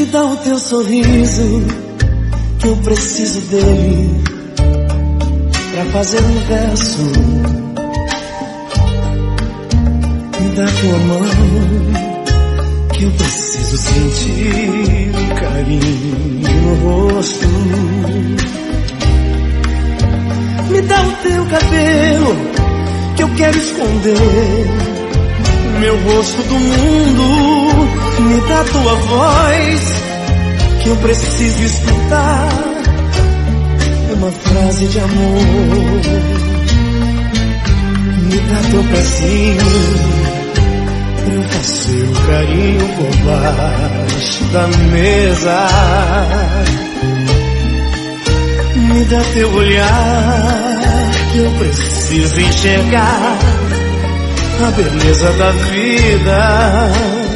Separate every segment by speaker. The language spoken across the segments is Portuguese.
Speaker 1: dá o teu sorriso, que eu preciso dele pra fazer um verso. Me dá tua mão, que eu preciso sentir o carinho no rosto. Me dá o teu cabelo, que eu quero esconder meu rosto do mundo. Me dá tua voz, que eu preciso escutar uma frase de amor. Me dá teu pezinho, pra eu fazer um carinho por baixo da mesa. Me dá teu olhar, que eu preciso enxergar a beleza da vida.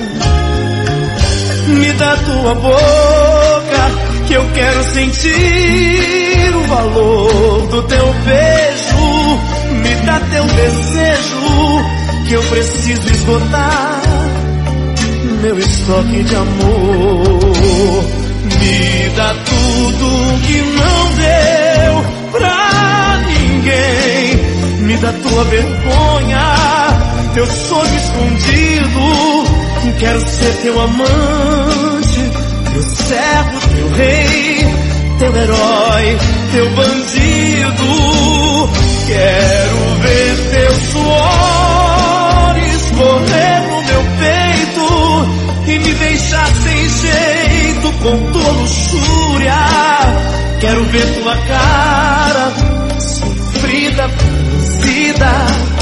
Speaker 1: Me dá tua boca, que eu quero sentir o valor do teu beijo. Me dá teu desejo, que eu preciso esgotar meu estoque de amor. Me dá tudo que não deu pra ninguém. Me dá tua vergonha, teu sonho escondido. Quero ser teu amante, teu servo, teu rei, teu herói, teu bandido. Quero ver teu suor escorrer no meu peito e me deixar sem jeito com tua luxúria. Quero ver tua cara sofrida, franzida,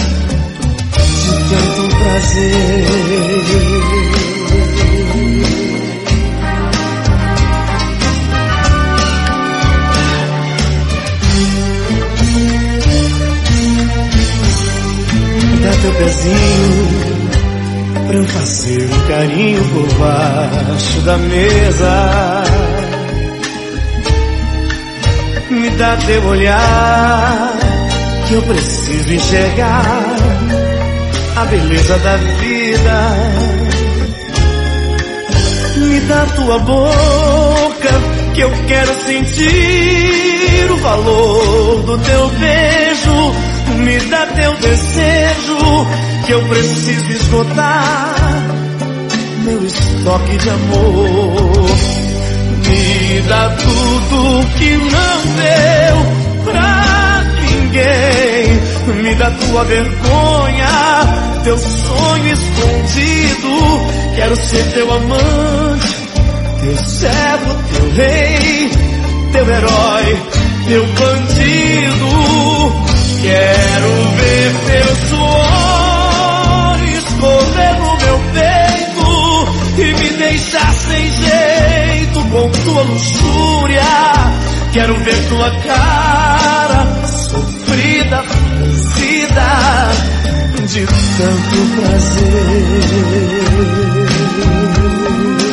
Speaker 1: de tanto prazer. Me dá teu pezinho, pra eu fazer um carinho por baixo da mesa. Me dá teu olhar, que eu preciso enxergar a beleza da vida. Me dá tua boca, que eu quero sentir o valor do teu beijo. Me dá teu desejo, que eu preciso esgotar meu estoque de amor. Me dá tudo que não deu pra ninguém. Me dá tua vergonha, teu sonho escondido. Quero ser teu amante, teu servo, teu rei, teu herói, teu bandido. Quero ver teu suor escorrer no meu peito e me deixar sem jeito com tua luxúria. Quero ver tua cara sofrida, franzida, de tanto prazer.